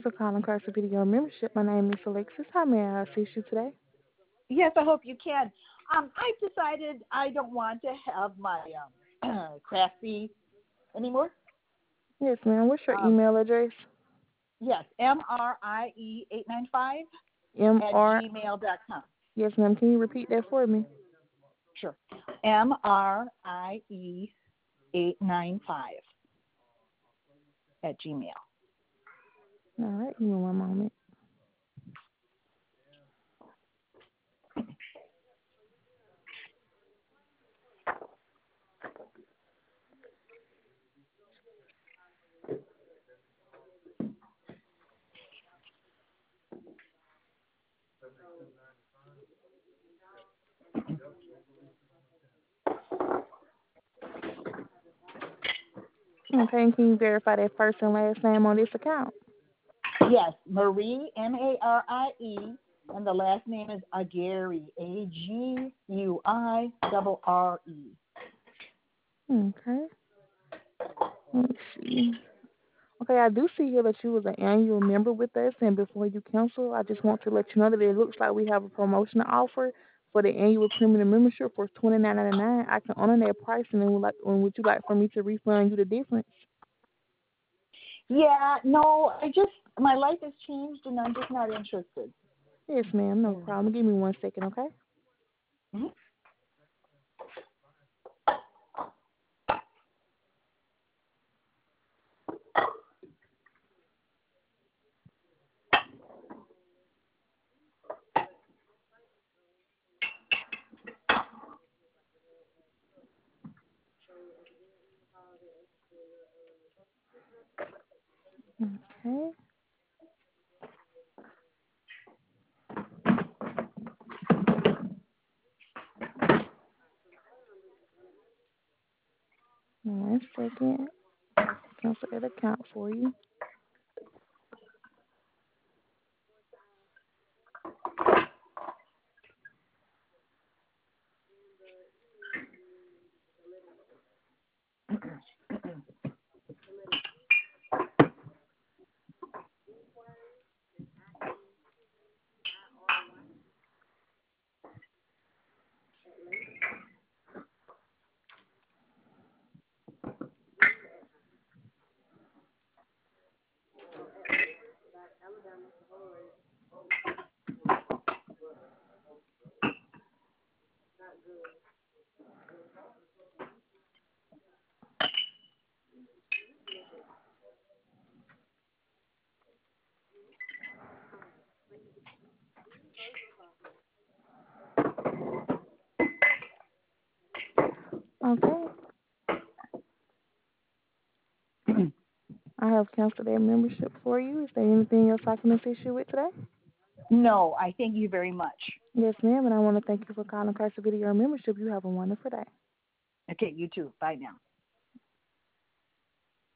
for calling Carson Video Membership. My name is Alexis. How may I assist you today? Yes, I hope you can. I've decided I don't want to have my crafty anymore. Yes, ma'am. What's your Um, email address? yes, MRIE895 at MR. gmail.com. Yes, ma'am. Can you repeat that for me? Sure. MRIE895 at Gmail. All right. Give me one moment. Okay. And can you verify that first and last name on this account? Yes, Marie, Marie, and the last name is Aguirre, Aguiirre. Okay. Let's see. Okay, I do see here that you was an annual member with us, and before you cancel, I just want to let you know that it looks like we have a promotional offer for the annual premium membership for $29.99. I can honor that price, and then would you like for me to refund you the difference? Yeah, no, my life has changed and I'm just not interested. Yes, ma'am, no Mm. problem. Give me 1 second, okay? Mhm. Okay. One second. Cancel that account for you. Okay. I have canceled that membership for you. Is there anything else I can assist you with today? No, I thank you very much. Yes, ma'am, and I want to thank you for calling Christ Video Membership. You have a wonderful day. Okay, you too. Bye now.